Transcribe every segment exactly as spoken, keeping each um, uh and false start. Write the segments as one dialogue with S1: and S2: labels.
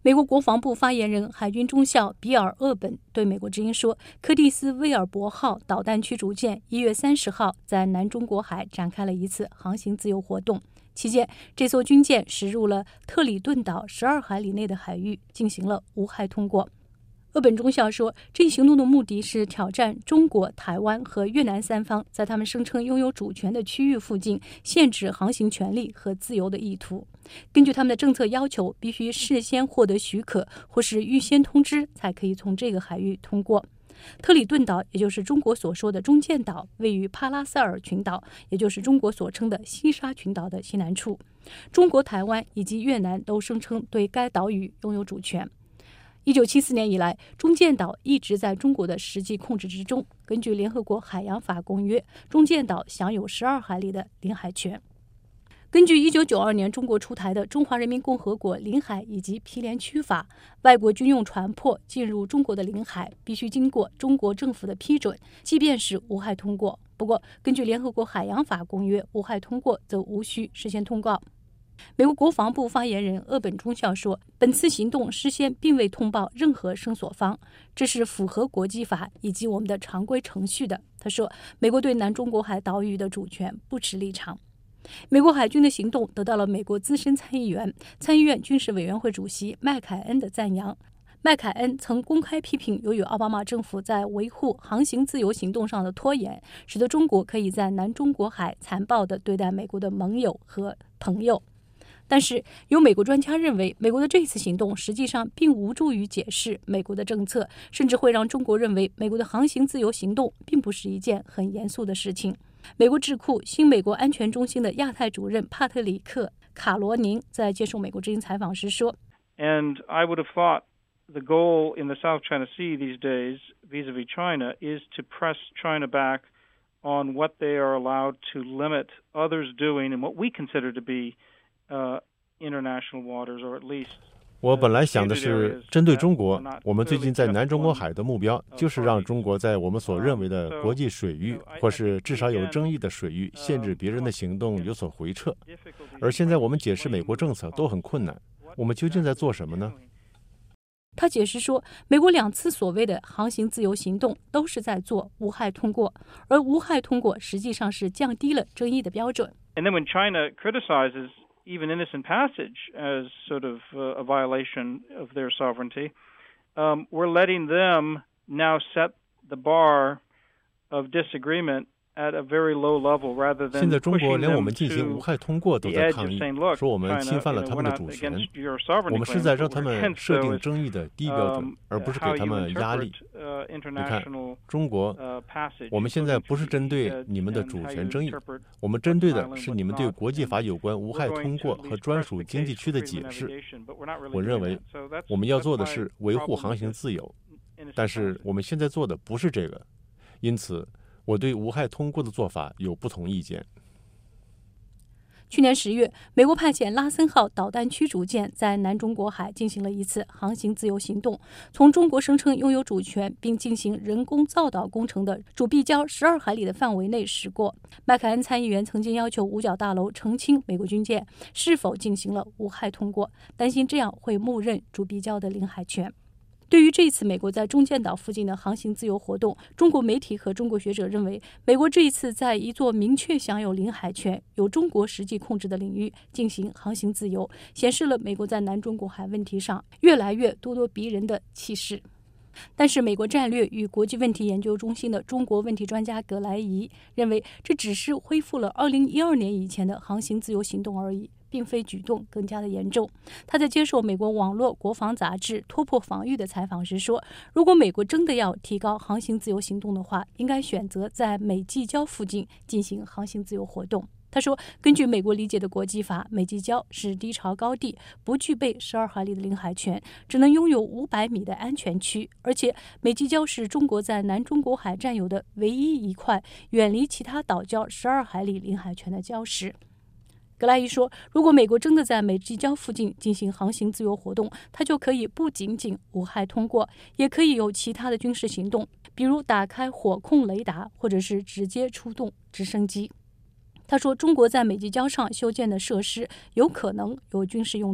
S1: 美国国防部发言人海军中校比尔·厄本对美国之音说，柯蒂斯·威尔伯号导弹驱逐舰一月三十号在南中国海展开了一次航行自由活动，期间这艘军舰驶入了特里顿岛十二海里内的海域，进行了无害通过。厄本中校说，这一行动的目的是挑战中国、台湾和越南三方在他们声称拥有主权的区域附近限制航行权利和自由的意图。根据他们的政策要求，必须事先获得许可或是预先通知才可以从这个海域通过。特里顿岛，也就是中国所说的中间岛，位于帕拉塞尔群岛，也就是中国所称的西沙群岛的西南处。中国、台湾以及越南都声称对该岛屿拥有主权。一九七四年以来，中间岛一直在中国的实际控制之中。根据联合国海洋法公约，中间岛享有十二海里的领海权。根据一九九二年中国出台的《中华人民共和国领海以及毗连区法》，外国军用船舶进入中国的领海必须经过中国政府的批准，即便是无害通过。不过，根据联合国海洋法公约，无害通过则无需事先通告。美国国防部发言人厄本中校说，本次行动事先并未通报任何声索方，这是符合国际法以及我们的常规程序的。他说，美国对南中国海岛屿的主权不持立场。美国海军的行动得到了美国资深参议员、参议院军事委员会主席麦凯恩的赞扬。麦凯恩曾公开批评，由于奥巴马政府在维护航行自由行动上的拖延，使得中国可以在南中国海残暴地对待美国的盟友和朋友。但是，有美国专家认为，美国的这次行动实际上并无助于解释美国的政策，甚至会让中国认为美国的航行自由行动并不是一件很严肃的事情。美国智库新美国安全中心的亚太主任帕特里克·卡罗宁在接受美国之音采访时说
S2: And I would have thought the goal in the South China Sea these days, vis-a-vis China, is to press China back on what they are allowed to limit others doing in what we consider to be Uh, international waters, or at least
S3: 我本来想的是，针对中国，我们最近在南中国海的目标就是让中国在我们所认为的国际水域，或是至少有争议的水域，限制别人的行动有所回撤。而现在我们解释美国政策都很困难，我们究竟在做什么呢？
S1: 他解释说，美国两次所谓的航行自由行动都是在做无害通过，而无害通过实际上是降低了争议的标准。
S2: And then when China criticizes even innocent passage as sort of uh, a violation of their sovereignty, um, we're letting them now set the bar of disagreement at a very low level rather than
S3: 现在中国
S2: pushing
S3: 连我
S2: them
S3: 们进行
S2: to
S3: 无害通过都
S2: the
S3: 在
S2: edge
S3: 抗
S2: of
S3: 议，
S2: saying, look,
S3: 说我们
S2: China,
S3: 侵犯
S2: you
S3: 了
S2: know,
S3: 他
S2: we're
S3: 们的
S2: not
S3: 主权。
S2: against your sovereignty
S3: 我们是
S2: claims,
S3: 在
S2: but
S3: 让他
S2: we're
S3: 们
S2: against,
S3: 设
S2: though,
S3: 定
S2: is,
S3: 争议的低标准，
S2: um,
S3: 而不是
S2: how
S3: 给他
S2: you
S3: 们压
S2: interpret
S3: 力。
S2: uh,
S3: 你看，
S2: international
S3: 中国，
S2: uh, passage,
S3: 我们现在
S2: including
S3: 不是针对
S2: treaty
S3: 你们的
S2: and
S3: 主
S2: how
S3: 权
S2: you
S3: 争议，
S2: interpret
S3: 我们针对
S2: what's
S3: 的
S2: island,
S3: 是
S2: what's
S3: 你们对
S2: not,
S3: 国际
S2: and
S3: 法有关无
S2: we're
S3: 害
S2: going
S3: 通
S2: to
S3: 过
S2: at
S3: 和
S2: least
S3: 专
S2: press
S3: 属
S2: the
S3: 经济
S2: case
S3: 区
S2: for
S3: 的
S2: freedom
S3: 解
S2: of
S3: 释。
S2: navigation, but we're not really
S3: 我认
S2: doing
S3: 为
S2: that. So that's,
S3: 我们要
S2: that's
S3: 做的
S2: my
S3: 是维护
S2: problem
S3: 航
S2: with
S3: 行
S2: this
S3: 自由，
S2: innocent
S3: 但是
S2: passage.
S3: 我们现在做的不是这个，因此我对无害通过的做法有不同意见。
S1: 去年十月，美国派遣拉森号导弹驱逐舰在南中国海进行了一次航行自由行动，从中国声称拥有主权并进行人工造岛工程的主壁礁十二海里的范围内驶过。麦凯恩参议员曾经要求五角大楼澄清美国军舰是否进行了无害通过，担心这样会默认主壁礁的领海权。对于这次美国在中间岛附近的航行自由活动，中国媒体和中国学者认为，美国这一次在一座明确享有领海权、由中国实际控制的领域进行航行自由，显示了美国在南中国海问题上越来越咄咄逼人的气势。但是，美国战略与国际问题研究中心的中国问题专家葛莱仪认为，这只是恢复了二零一二年以前的航行自由行动而已，并非举动更加的严重。他在接受美国网络国防杂志《突破防御》的采访时说，如果美国真的要提高航行自由行动的话，应该选择在美济礁附近进行航行自由活动。他说，根据美国理解的国际法，美济礁是低潮高地，不具备十二海里的领海权，只能拥有五百米的安全区，而且美济礁是中国在南中国海占有的唯一一块远离其他岛礁十二海里领海权的礁石。格莱伊说，如果美国真的在美济礁附近进行航行自由活动，它就可以不仅仅无害通过，也可以有其他的军事行动，比如打开火控雷达，或者是直接出动直升机。他说，中国在美济礁上修建的设施有可能有军事用途。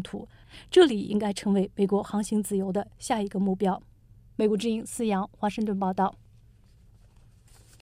S1: 这里应该成为美国航行自由的下一个目标。美国之音思阳华盛顿报道。